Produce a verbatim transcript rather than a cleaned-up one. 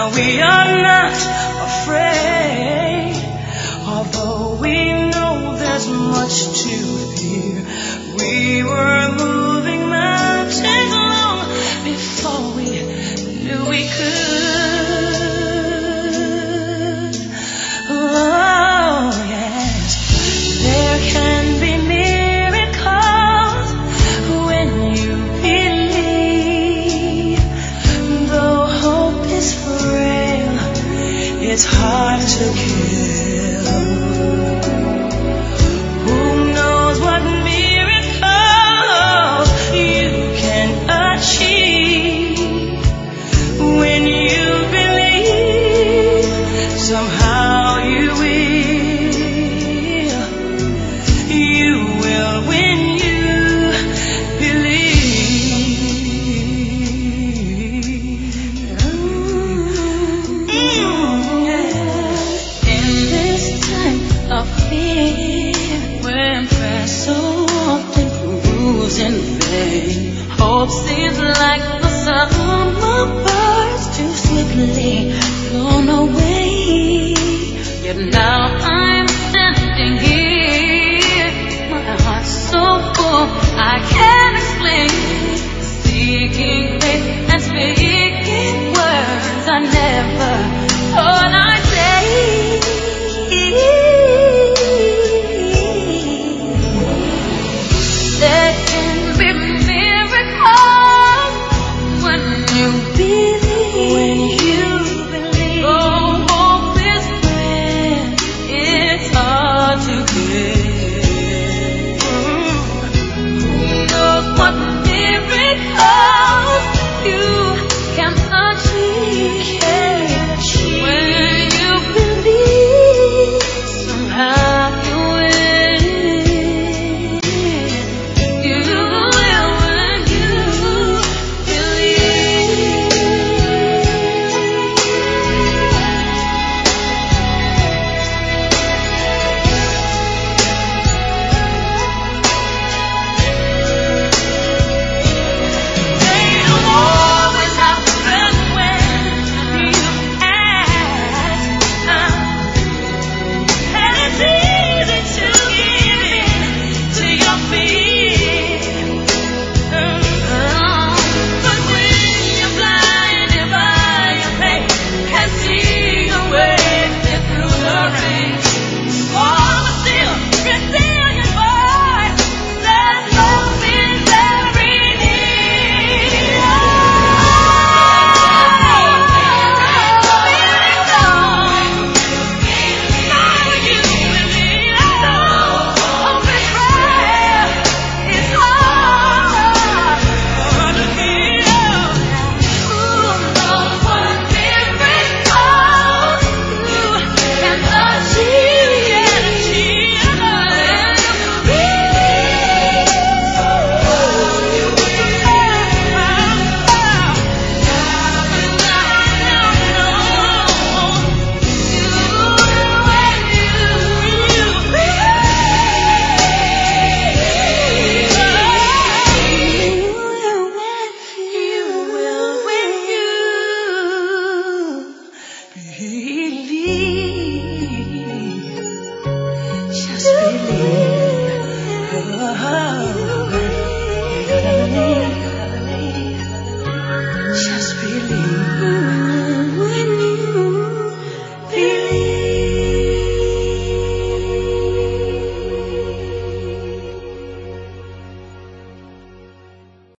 we are not afraid, although we know there's much to fear. We were moving mountains long before we knew we could. Oh, yes, there can be miracles when you believe. Though hope is frail, it's hard to kill. Who knows what miracles you can achieve when you believe? Somehow you will. You will when you believe. Mm, yeah. In this time of fear, when prayer so often proves in vain, hope seems like the summer birds too swiftly blown away. Yet now I'm standing here, my heart's so full I can't explain, seeking faith and speaking words I never thought I'd say. There can be miracles when you believe. When you believe. Oh, hope is prayer. It's hard to get. Who knows what miracles you can achieve when you believe? Somehow you will. You will when you believe. They don't always happen when you ask, and it's easy to give in to your fear. But when you're blinded by your pain, can't see your way through the rain, oh, but still resilient boy, that hope is very near. Now you believe. Hope is prayer. It's hard to heal. Who knows what miracles you can achieve when you believe. Just believe.